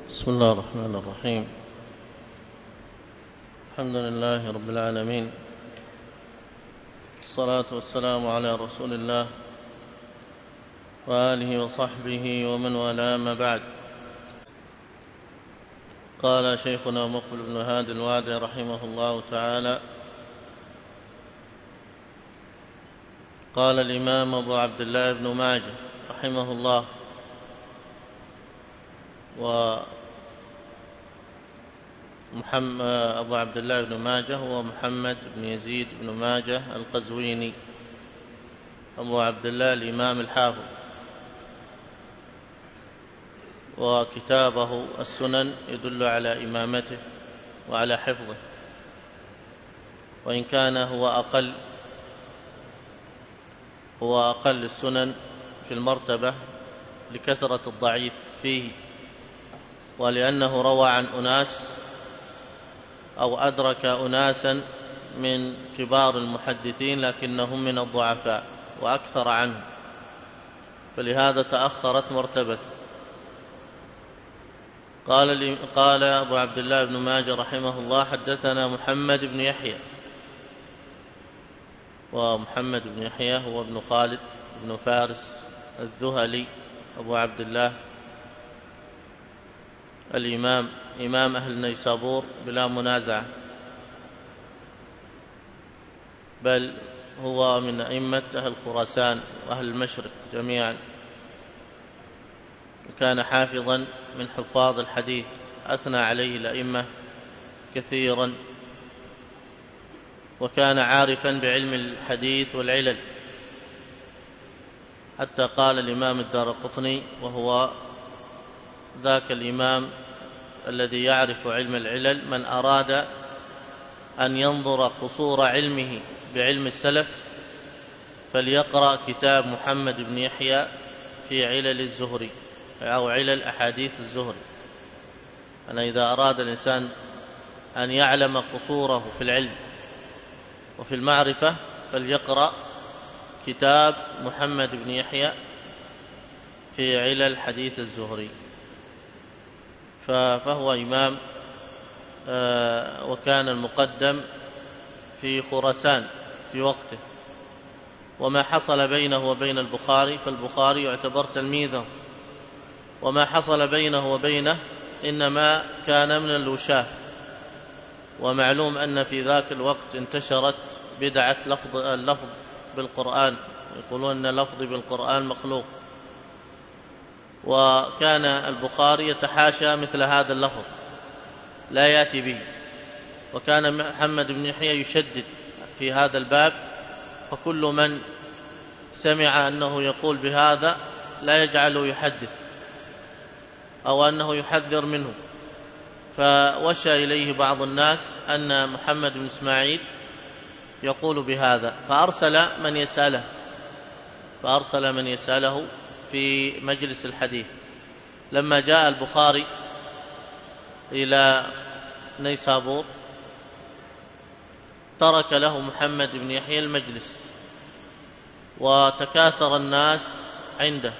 بسم الله الرحمن الرحيم. الحمد لله رب العالمين، الصلاة والسلام على رسول الله وآله وصحبه ومن والاه، ما بعد. قال شيخنا مقبل بن هادي الوادعي رحمه الله تعالى: قال الإمام أبو عبد الله بن ماجه رحمه الله، أبو عبد الله بن ماجه هو محمد بن يزيد بن ماجه القزويني، أبو عبد الله الإمام الحافظ، وكتابه السنن يدل على إمامته وعلى حفظه، وإن كان هو أقل السنن في المرتبة لكثرة الضعيف فيه، ولأنه روى عن أناس أو أدرك أناسا من كبار المحدثين لكنهم من الضعفاء وأكثر عنهم، فلهذا تأخرت مرتبته. قال أبو عبد الله بن ماجه رحمه الله: حدثنا محمد بن يحيى، ومحمد بن يحيى هو ابن خالد بن فارس الذهلي أبو عبد الله الإمام، إمام أهل نيسابور بلا منازعة، بل هو من أئمة أهل خراسان وأهل المشرق جميعا، وكان حافظا من حفاظ الحديث، أثنى عليه الأئمة كثيرا، وكان عارفا بعلم الحديث والعلل، حتى قال الإمام الدارقطني، وهو ذاك الإمام الذي يعرف علم العلل: من أراد أن ينظر قصور علمه بعلم السلف فليقرأ كتاب محمد بن يحيى في علل الزهري أو علل أحاديث الزهري. أنا إذا أراد الإنسان أن يعلم قصوره في العلم وفي المعرفة فليقرأ كتاب محمد بن يحيى في علل حديث الزهري، فهو إمام، وكان المقدم في خراسان في وقته، وما حصل بينه وبين البخاري فالبخاري يعتبر تلميذه، وما حصل بينه وبينه إنما كان من الوشاة. ومعلوم أن في ذاك الوقت انتشرت بدعة اللفظ بالقرآن، يقولون أن اللفظ بالقرآن مخلوق، وكان البخاري يتحاشى مثل هذا اللفظ لا يأتي به، وكان محمد بن يحيى يشدد في هذا الباب، فكل من سمع أنه يقول بهذا لا يجعله يحدث أو أنه يحذر منه، فوشى إليه بعض الناس أن محمد بن إسماعيل يقول بهذا، فأرسل من يسأله في مجلس الحديث. لما جاء البخاري إلى نيسابور ترك له محمد بن يحيى المجلس، وتكاثر الناس عنده،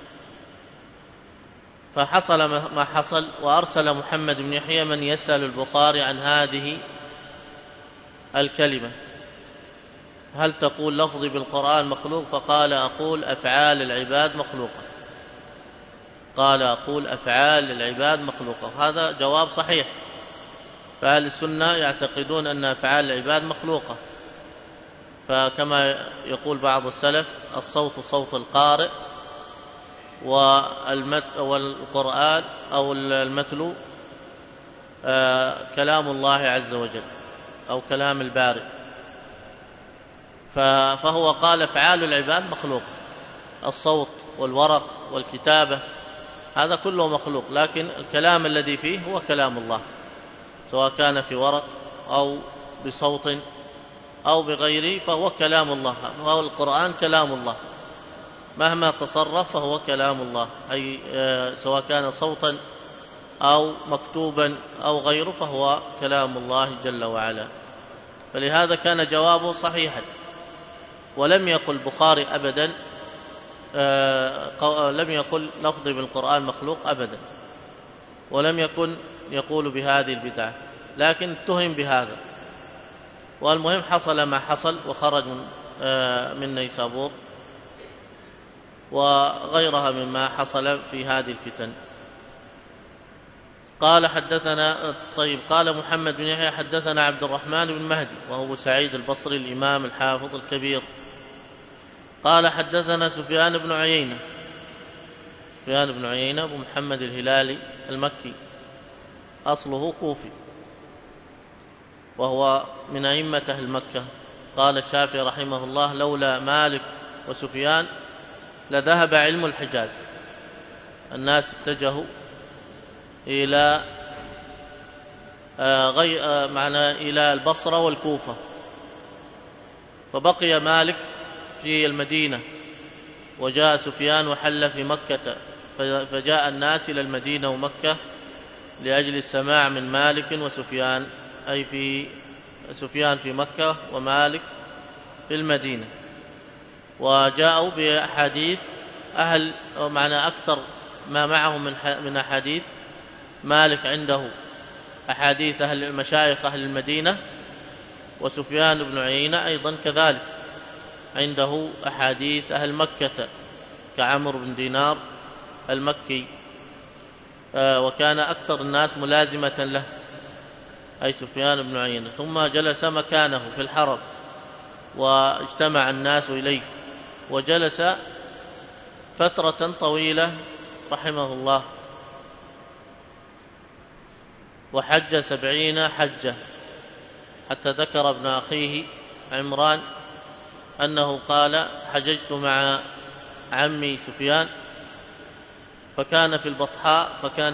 فحصل ما حصل، وأرسل محمد بن يحيى من يسأل البخاري عن هذه الكلمة: هل تقول لفظي بالقرآن مخلوق؟ فقال: أقول أفعال العباد مخلوقة. قال: أقول أفعال العباد مخلوقة. هذا جواب صحيح، فأهل السنة يعتقدون أن أفعال العباد مخلوقة، فكما يقول بعض السلف: الصوت صوت القارئ، والقرآن أو المتلو كلام الله عز وجل أو كلام البارئ. فهو قال أفعال العباد مخلوقة، الصوت والورق والكتابة هذا كله مخلوق، لكن الكلام الذي فيه هو كلام الله، سواء كان في ورق أو بصوت أو بغيره فهو كلام الله، وهو القرآن كلام الله، مهما تصرف فهو كلام الله، أي سواء كان صوتا أو مكتوبا أو غيره فهو كلام الله جل وعلا. فلهذا كان جوابه صحيحا، ولم يقل البخاري أبدا لم يقل لفظي بالقرآن مخلوق أبدا، ولم يكن يقول بهذه البدعة، لكن اتهم بهذا. والمهم حصل ما حصل، وخرج من نيسابور وغيرها مما حصل في هذه الفتن. قال حدثنا قال محمد بن يحيى حدثنا عبد الرحمن بن مهدي وهو سعيد البصري الإمام الحافظ الكبير. قال حدثنا سفيان بن عيينة أبو محمد الهلالي المكي، أصله كوفي، وهو من أئمة أهل مكة. قال الشافعي رحمه الله: لولا مالك وسفيان لذهب علم الحجاز. الناس اتجهوا إلى إلى البصرة والكوفة، فبقي مالك في المدينة، وجاء سفيان وحل في مكة، فجاء الناس إلى المدينة ومكة لأجل السماع من مالك وسفيان، أي في سفيان في مكة ومالك في المدينة. وجاءوا بأحاديث أكثر ما معهم من أحاديث مالك عنده أحاديث مشايخ أهل المدينة، وسفيان بن عيينة أيضا كذلك عنده أحاديث أهل مكة كعمرو بن دينار المكي، وكان أكثر الناس ملازمة له، أي سفيان بن عيينة. ثم جلس مكانه في الحرم واجتمع الناس إليه، وجلس فترة طويلة رحمه الله، وحج 70 حجة، حتى ذكر ابن أخيه عمران أنه قال: حججت مع عمي سفيان فكان في البطحاء، فكان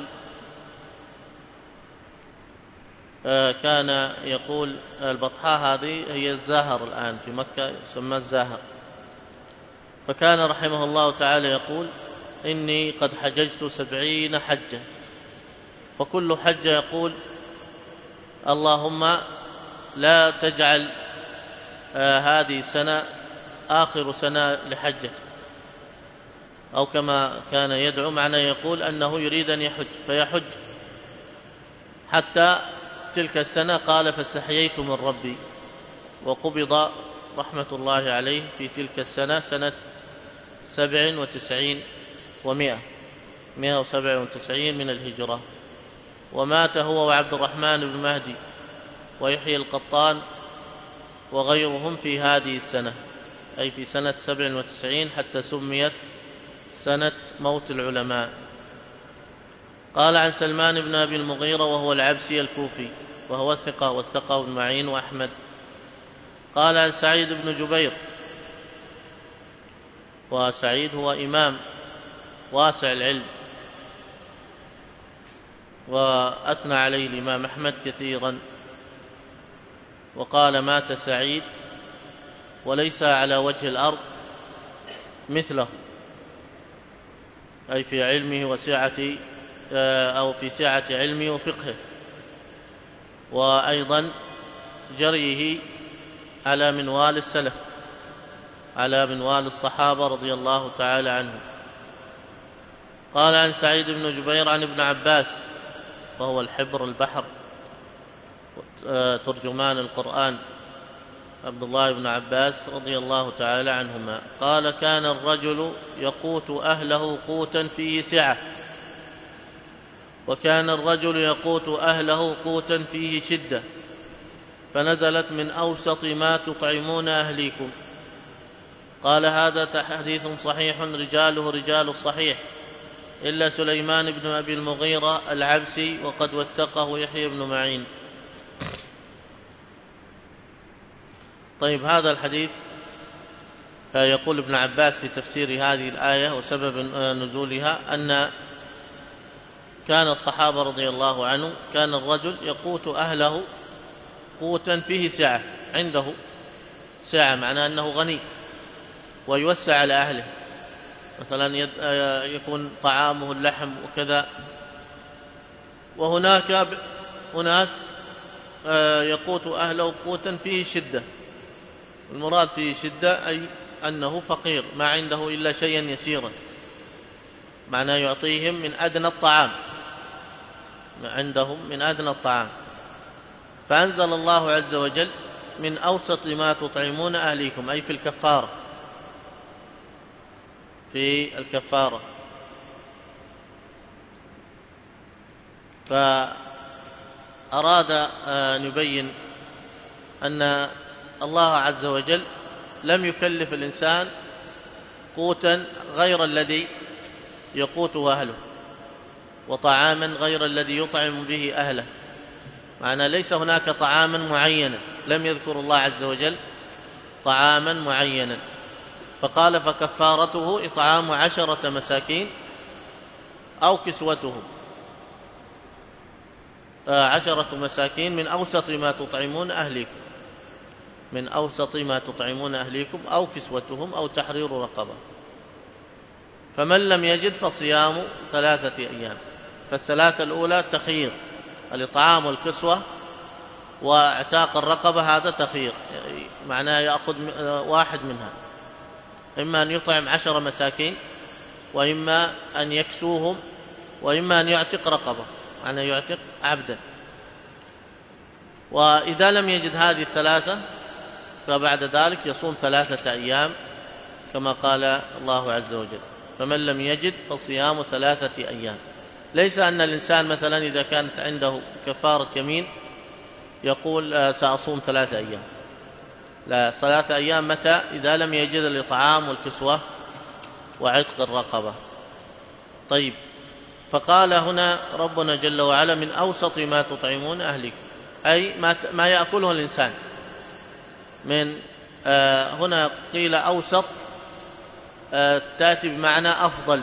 يقول البطحاء هذه هي الزاهر الآن في مكة، يسمى الزاهر. فكان رحمه الله تعالى يقول: إني قد حججت 70 حجة، فكل حجة يقول: اللهم لا تجعل هذه السنة آخر سنة لحجته، أو كما كان يدعو، معناه يقول أنه يريد أن يحج فيحج حتى تلك السنة. قال: فاستحييت من ربي. وقبض رحمة الله عليه في تلك السنة، سنة 97 و100، 197 من الهجرة. ومات هو وعبد الرحمن بن مهدي ويحيى القطان وغيرهم في هذه السنة، أي في سنة 97، حتى سميت سنة موت العلماء. قال عن سلمان بن أبي المغيرة وهو العبسي الكوفي، وهو الثقة، وثقه ابن معين وأحمد. قال عن سعيد بن جبير، وسعيد هو إمام واسع العلم، وأثنى عليه الإمام أحمد كثيرا، وقال: مات سعيد وليس على وجه الأرض مثله، أي في علمه وسعة في سعة علمه وفقهه، وأيضا جريه على منوال السلف، على منوال الصحابة رضي الله تعالى عنهم. قال عن سعيد بن جبير عن ابن عباس، وهو الحبر البحر ترجمان القرآن، عبد الله بن عباس رضي الله تعالى عنهما، قال: كان الرجل يقوت أهله قوتا فيه سعة، وكان الرجل يقوت أهله قوتا فيه شدة، فنزلت: من أوسط ما تطعمون أهليكم. قال: هذا حديث صحيح رجاله رجال الصحيح، إلا سليمان بن أبي المغيرة العبسي، وقد وثقه يحيى بن معين. طيب، هذا الحديث يقول ابن عباس في تفسير هذه الآية وسبب نزولها أن كان الصحابة رضي الله عنهم، كان الرجل يقوت أهله قوتا فيه سعة، عنده سعة، معناه أنه غني ويوسع على أهله، مثلا يكون طعامه اللحم وكذا. وهناك أناس يقوت أهله قوتا فيه شدة، المراد فيه شدة أي أنه فقير، ما عنده إلا شيئا يسيرا، معناه يعطيهم من أدنى الطعام عندهم من أدنى الطعام. فأنزل الله عز وجل من أوسط ما تطعمون أهليكم، أي في الكفارة. فأراد أن يبين أن الله عز وجل لم يكلف الإنسان قوتا غير الذي يقوته أهله، وطعاما غير الذي يطعم به أهله. معنى ليس هناك طعاما معينا، لم يذكر الله عز وجل طعاما معينا، فقال فكفارته إطعام 10 مساكين أو كسوتهم، 10 مساكين من أوسط ما تطعمون أهليكم، من أوسط ما تطعمون أهليكم أو كسوتهم أو تحرير رقبة. فمن لم يجد فصيام 3 أيام. فالثلاثة الأولى تخيير، الإطعام والكسوة واعتاق الرقبة، هذا تخيير، معناه يأخذ واحد منها، إما أن يطعم 10 مساكين، وإما أن يكسوهم، وإما أن يعتق رقبة، معناه يعتق عبدا. وإذا لم يجد هذه الثلاثة فبعد ذلك يصوم 3 أيام كما قال الله عز وجل. فمن لم يجد فصيام 3 أيام. ليس أن الإنسان مثلا إذا كانت عنده كفارة يمين يقول سأصوم 3 أيام، لا، 3 أيام متى؟ إذا لم يجد الإطعام والكسوة وعتق الرقبة. طيب، فقال هنا ربنا جل وعلا من أوسط ما تطعمون أهلكم، أي ما يأكله الإنسان. من هنا قيل أوسط تأتي بمعنى أفضل،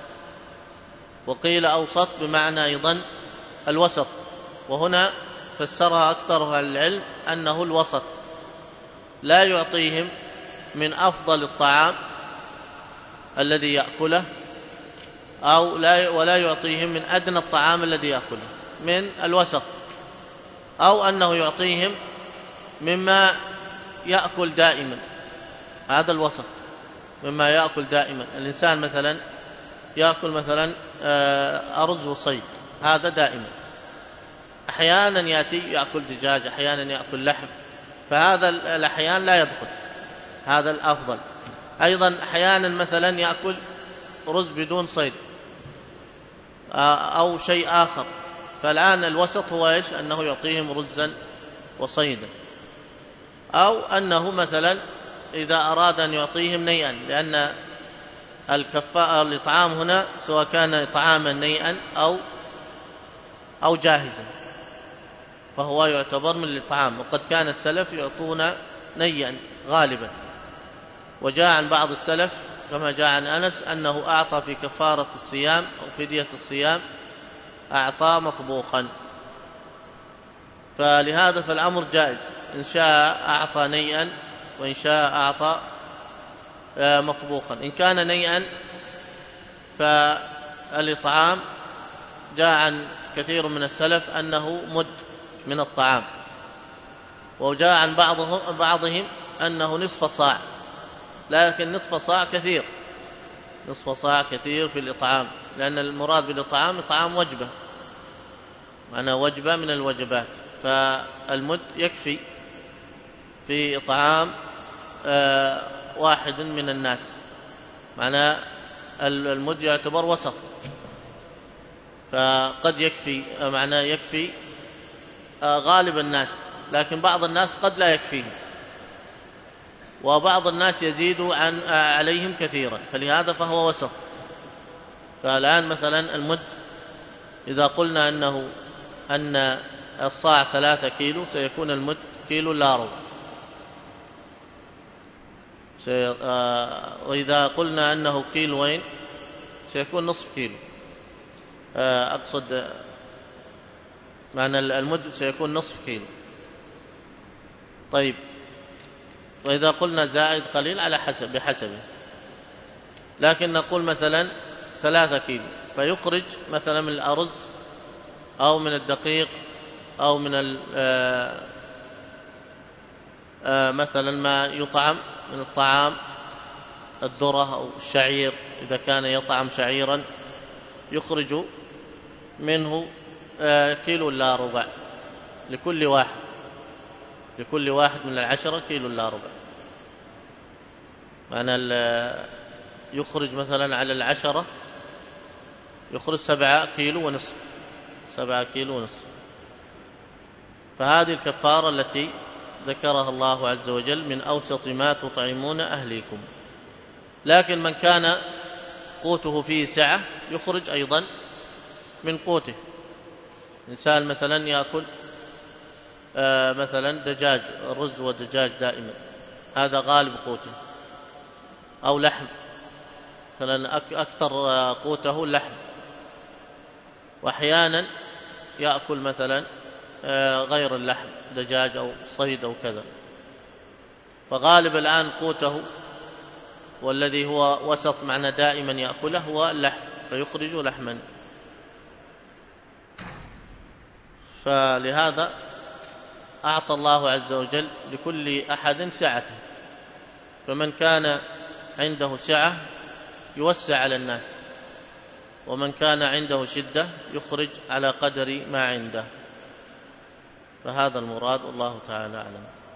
وقيل أوسط بمعنى أيضا الوسط، وهنا فسرها أكثر أهل العلم أنه الوسط، لا يعطيهم من أفضل الطعام الذي يأكله، ولا يعطيهم من أدنى الطعام الذي يأكله، من الوسط، أو أنه يعطيهم مما يأكل دائما، هذا الوسط، مما يأكل دائما. الإنسان مثلا يأكل مثلا أرز وصيد، هذا دائما. أحيانا يأتي يأكل دجاج، أحيانا يأكل لحم، فهذا الأحيان لا يدخل، هذا الأفضل. أيضا أحيانا مثلا يأكل رز بدون صيد أو شيء آخر، فالآن الوسط هو إيش؟ أنه يعطيهم رزا وصيدا، أو أنه مثلا إذا أراد أن يعطيهم نيئا، لأن الإطعام هنا سواء كان إطعاما نيئا أو جاهزا فهو يعتبر من الإطعام. وقد كان السلف يعطون نيئا غالبا، وجاء عن بعض السلف كما جاء عن أنس أنه أعطى في كفارة الصيام أو فدية الصيام أعطى مطبوخا. فلهذا فالأمر جائز، إن شاء أعطى نيئا وإن شاء أعطى مطبوخا. إن كان نيئا فالإطعام جاء عن كثير من السلف أنه مد من الطعام، وجاء عن بعضهم أنه نصف صاع، لكن نصف صاع كثير، نصف صاع كثير في الإطعام، لأن المراد بالإطعام إطعام وجبة، معنى وجبة من الوجبات، فالمد يكفي في إطعام واحد من الناس، معنى المد يعتبر وسط، فقد يكفي، معنى يكفي غالب الناس، لكن بعض الناس قد لا يكفيهم، وبعض الناس يزيد عليهم كثيرا، فلهذا فهو وسط. فالآن مثلا المد إذا قلنا أن الصاع 3 كيلو سيكون المد كيلو إلا ربع، وإذا قلنا أنه كيلوين سيكون نصف كيلو، أقصد معنى المد سيكون نصف كيلو. طيب، وإذا قلنا زائد قليل على بحسبه، لكن نقول مثلا 3 كيلو، فيخرج مثلا من الأرز أو من الدقيق أو من مثلا ما يطعم من الطعام، الذرة أو الشعير إذا كان يطعم شعيرا، يخرج منه كيلو لا ربع لكل واحد من 10 كيلو لا ربع. معنى يخرج مثلا على 10 يخرج 7 كيلو ونصف، 7 كيلو ونصف. فهذه الكفارة التي ذكرها الله عز وجل من أوسط ما تطعمون أهليكم. لكن من كان قوته فيه سعة يخرج أيضا من قوته. إنسان مثلا يأكل مثلا دجاج، رز ودجاج دائما، هذا غالب قوته، أو لحم مثلا أكثر قوته اللحم، وأحيانا يأكل مثلا غير اللحم، دجاج أو صيد أو كذا. فغالب الآن قوته والذي هو وسط معنى دائما يأكله هو اللحم، فيخرج لحما. فلهذا أعطى الله عز وجل لكل أحد سعته، فمن كان عنده سعة يوسع على الناس، ومن كان عنده شدة يخرج على قدر ما عنده. فهذا المراد، الله تعالى أعلم.